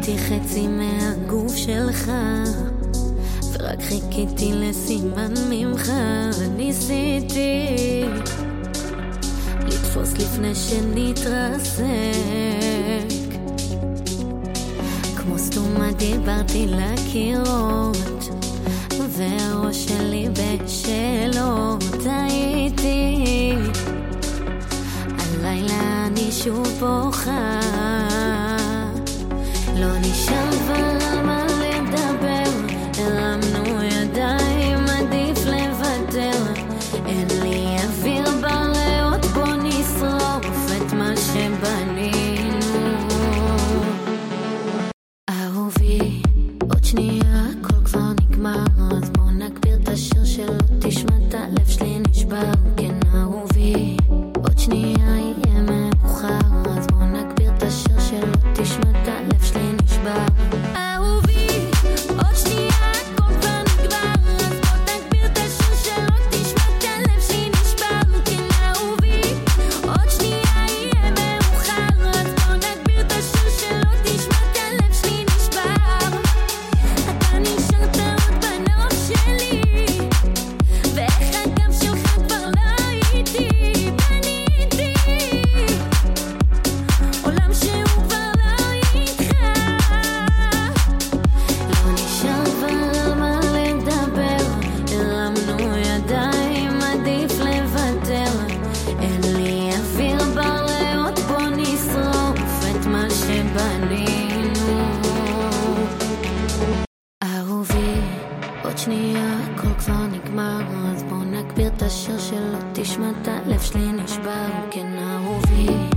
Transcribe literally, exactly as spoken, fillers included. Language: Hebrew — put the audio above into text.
הייתי חצי מהגוף שלך, ורק חיכיתי לסימן ממך. ניסיתי לתפוס לפני שנתרסק, כמו סתומה דיברתי לקירות, והראש שלי בשאלות. הייתי הלילה אני שוב בוכה, לא נשאר כבר על מה לדבר, הרמנו ידיים, עדיף לוותר. אין לי אוויר בריאות, בוא נשרוף את מה שבנינו. אהובי, עוד שנייה הכל כבר נגמר, אז בוא נגביר את השיר שלו, תשמע את הלב שלי נשבר. כן אהובי, עוד שנייה יהיה מאוחר, אז בוא נגביר את השיר שלו, תשמע את הלב שלי נשבר. אהובי, עוד שנייה הכל כבר נגמר, אז בוא נגביר את השיר שלו, תשמע את הלב שלי נשבר. כן אהובי, עוד שנייה יהיה מאוחר, אז בוא נגביר את השיר שלו, תשמע את הלב שלי נשבר. אתה נשארת עוד בנוף שלי, ואיך הגם שלך כבר לא הייתי. בניתי עולם שהוא כבר לא איתך, לא נשאר כבר על מה לדבר, הרמנו ידיים, עדיף לוותר. אין לי אוויר בריאות, בוא נשרוף את מה שבנינו. אהובי, עוד שנייה הכל כבר נגמר, אז בוא נגביר את השיר שלו, תשמע את הלב שלי נשבר. כן אהובי,